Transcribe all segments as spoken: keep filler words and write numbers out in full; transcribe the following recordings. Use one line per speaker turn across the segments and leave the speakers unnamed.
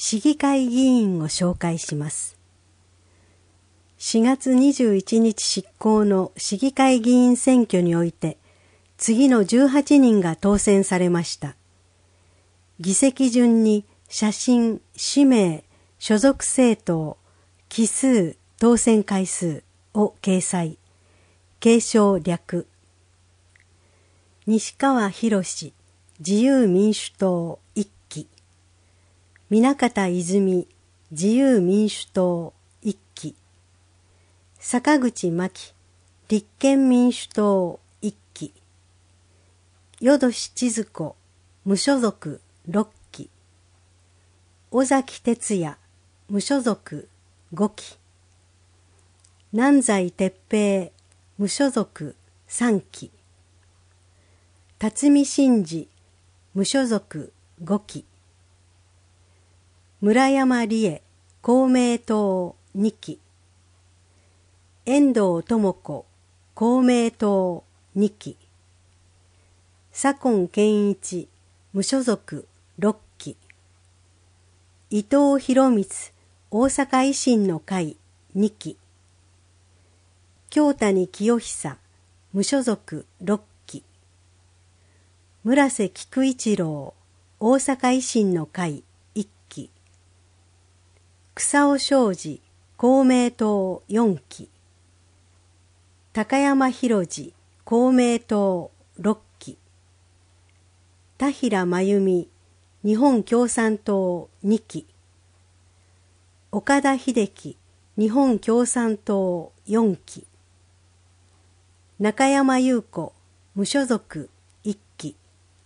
市議会議員を紹介します。しがつにじゅういちにち執行の市議会議員選挙において、次のじゅうはちにんが当選されました。議席順に写真、氏名、所属政党、期数、当選回数を掲載。継承略。西川博自由民主党いっき。南方泉自由民主党いっき。坂口真紀立憲民主党いっき。淀志千鶴子無所属ろっき。尾崎哲也無所属ごき。南西哲平無所属さんき。辰巳真治無所属ごき。村山理恵公明党にき。遠藤智子公明党にき。左近健一無所属ろっき。伊藤博光大阪維新の会にき。京谷清久無所属ろっき。村瀬菊一郎大阪維新の会いっき。草尾昌司公明党よんき。高山博司公明党ろっき。田平真由美日本共産党にき。岡田秀樹日本共産党よんき。中山優子無所属いっき。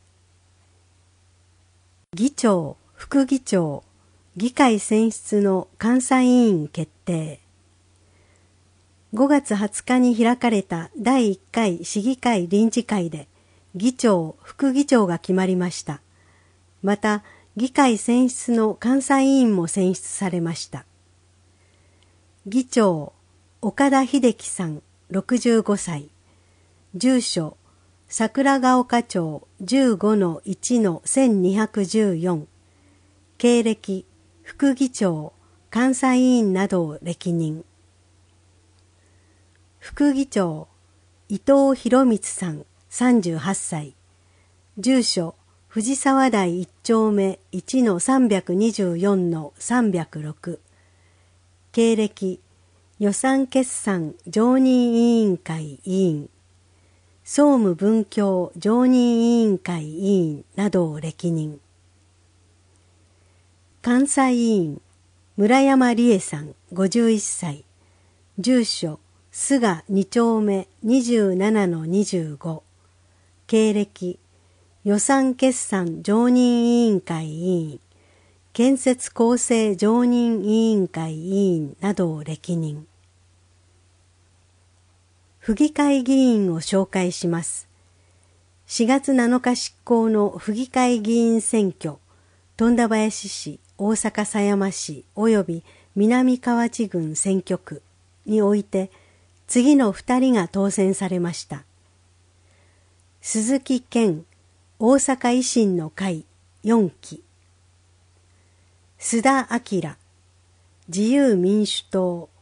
議長、副議長、議会選出の監査委員決定。ごがつはつかに開かれただいいっかい市議会臨時会で議長、副議長が決まりました。また、議会選出の監査委員も選出されました。議長、岡田秀樹さん、ろくじゅうごさい。住所、桜ヶ丘町 じゅうごのいちのせんにひゃくじゅうよん。経歴、副議長、監査委員などを歴任。副議長、伊藤博光さん、さんじゅうはっさい。住所、藤沢台いっちょうめいちのさんびゃくにじゅうよんのさんびゃくろく。経歴、予算決算常任委員会委員。総務文教常任委員会委員などを歴任。監査委員、村山理恵さん、ごじゅういっさい。住所、菅にちょうめにじゅうななのにじゅうご。経歴、予算決算常任委員会委員、建設構成常任委員会委員などを歴任。府議会議員を紹介します。しがつなのか執行の府議会議員選挙、富田林市、大阪狭山市及び南河内郡選挙区において、次のふたりが当選されました。鈴木健、大阪維新の会よんき。須田明、自由民主党